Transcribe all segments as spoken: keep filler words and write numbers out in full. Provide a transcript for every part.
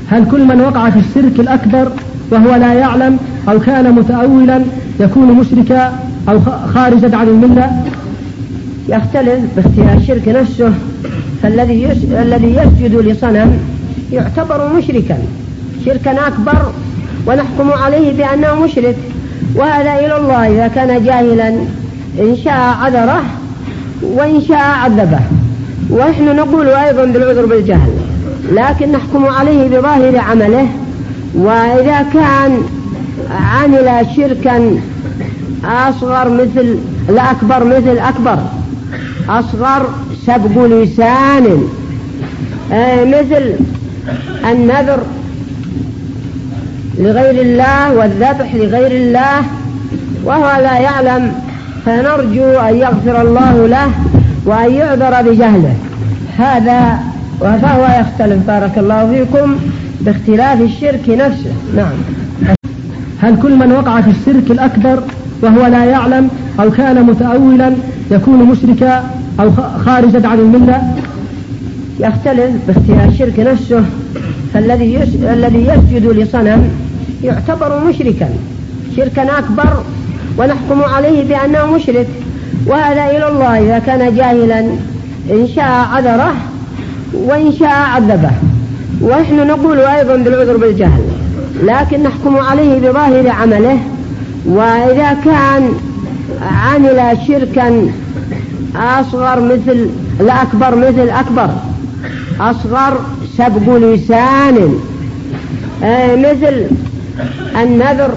هل كل من وقع في الشرك الأكبر وهو لا يعلم أو كان متأولا يكون مشركا أو خارجا عن الملة؟ يختلف باختلاف الشرك نفسه، فالذي يس... الذي يسجد لصنم يعتبر مشركا شركا أكبر ونحكم عليه بأنه مشرك، وهذا إلى الله إذا كان جاهلا إن شاء عذره وإن شاء عذبه، ونحن نقول أيضا بالعذر بالجهل، لكن نحكم عليه بظاهر عمله. وإذا كان عمل شركا أصغر مثل الأكبر مثل أكبر أصغر سبق لسان مثل النذر لغير الله والذبح لغير الله وهو لا يعلم، فنرجو أن يغفر الله له وأن يعذر بجهله. هذا فهو يختلف بارك الله فيكم باختلاف الشرك نفسه. نعم. هل كل من وقع في الشرك الأكبر وهو لا يعلم أو كان متأولا يكون مشركا أو خارجا عن الملة؟ يختلف باختلاف الشرك نفسه، فالذي يس... الذي يسجد لصنم يعتبر مشركا شركا أكبر ونحكم عليه بأنه مشرك، وهذا إلى الله إذا كان جاهلا إن شاء عذره وإن شاء عذبه، ونحن نقول أيضا بالعذر بالجهل، لكن نحكم عليه بظاهر عمله. وإذا كان عمل شركا أصغر مثل الأكبر مثل أكبر أصغر سبق لسان مثل النذر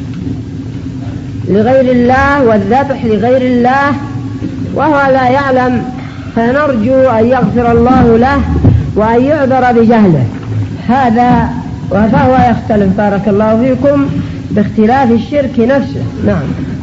لغير الله والذبح لغير الله وهو لا يعلم، فنرجو أن يغفر الله له وأن يعذر بجهله. هذا فهو يختلف بارك الله فيكم باختلاف الشرك نفسه. نعم.